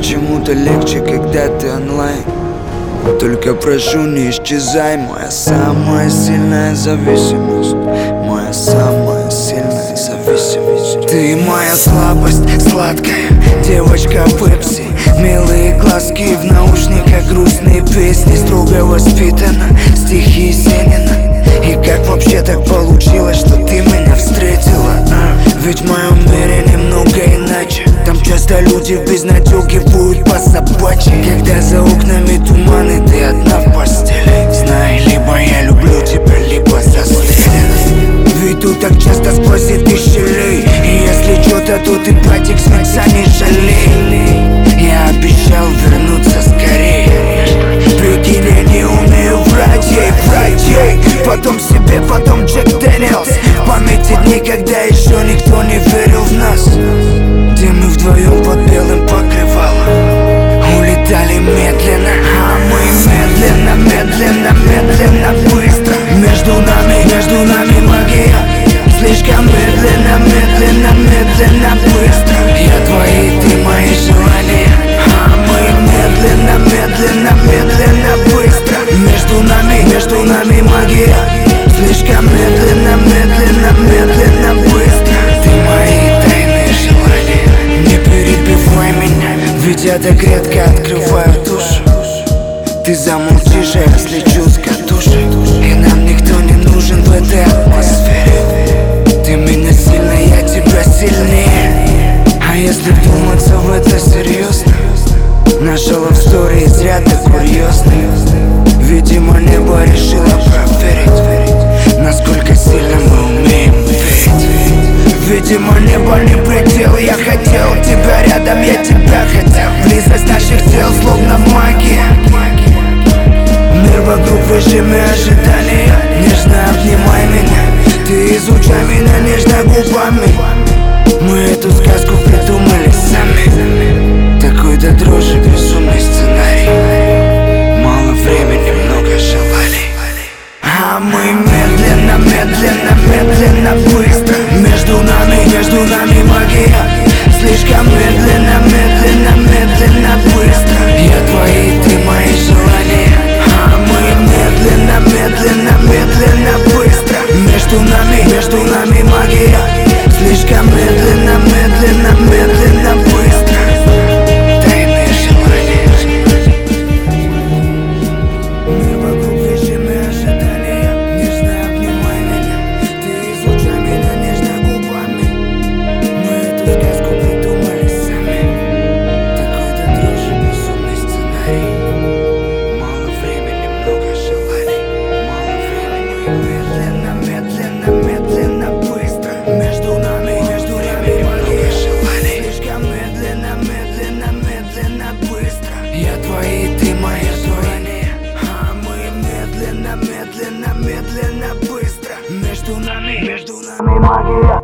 почему-то легче, когда ты онлайн. Только прошу, не исчезай. Моя самая сильная зависимость. Моя самая сильная зависимость. Ты моя слабость, сладкая девочка Пепси. Милые глазки в наушниках, грустные песни. Строго воспитана, стихи Есенина. И как вообще так получилось, что ты меня встретила? Ведь в моем мире немного иначе. Там часто люди в безнадёге воют по собачьи. Когда за окнами туман и ты одна в постели, знай, либо я люблю тебя, либо застрелен. Ведь тут так часто спросит ты щелей. И если что-то, то ты, братик, сметься не жалей. Я обещал вернуться скорее. Прикинь, я не умею врать ей. Потом себе, потом Джек Дэниелс. В памяти дни, когда еще никто не верил в нас, где мы вдвоем под белым покрывалом улетали медленно, а мы медленно, медленно, медленно, быстро. Между нами магия. Слишком медленно, медленно, медленно, быстро. Я твои, ты мои желания, а мы медленно, медленно, медленно, быстро. Между нами магия. Слишком медленно, медленно, медленно, быстро. Ты мои тайные желания. Не перебивай меня, ведь я так редко открываю душу. Ты замолчишь, а я слечу с катушек. И нам никто не нужен в этой атмосфере. Ты меня сильно, я тебя сильнее. А если вдуматься в это серьезно, наша love story зря так курьезная. Видимо, небо решило проверить, насколько сильно мы умеем верить. Видимо, небо не предел. Я хотел тебя рядом, я тебя хотел. Близость наших тел словно магия. Мир вокруг в режиме ожидания. Нежно обнимай меня, ты изучай меня нежно губами. Мы эту сказку придумали сами. Такой до дрожи безумный сценарий. Мало времени, много желаний. А мы медленно, медленно, медленно, быстро. Между нами магия. Слишком медленно, медленно, медленно, быстро. Я твои, ты мои желания, а мы медленно, медленно, медленно, быстро. Между нами магия. Слишком медленно, медленно, медленно, быстро. Тайные желания. Мир вокруг в режиме ожидания. Нежно обнимай меня, ты изучай меня нежно губами. Мы эту сказку придумали сами. Такой до дрожи безумный сценарий. Мало времени, много желаний. Мало времени. Медленно, медленно, медленно, быстро. Между нами много желаний. Слишком медленно, медленно, медленно, быстро. Я твои, ты мои желания, а мы медленно, медленно, медленно, быстро. Между нами магия.